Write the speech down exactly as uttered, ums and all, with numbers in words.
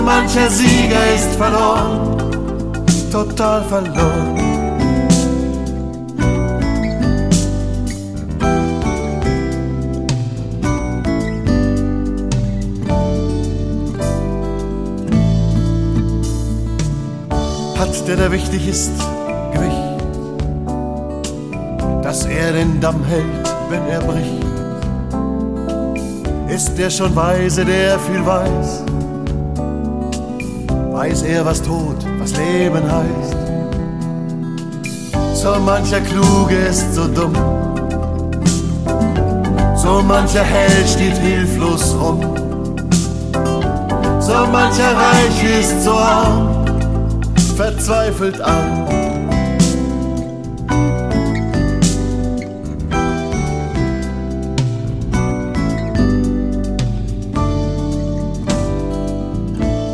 mancher Sieger ist verloren, total verloren. Hat der, der wichtig ist, Gewicht, dass er den Damm hält, wenn er bricht? Ist der schon weise, der viel weiß? Weiß er, was Tod, was Leben heißt? So mancher Kluge ist so dumm, so mancher Held steht hilflos rum, so mancher Reich ist so arm, verzweifelt arm.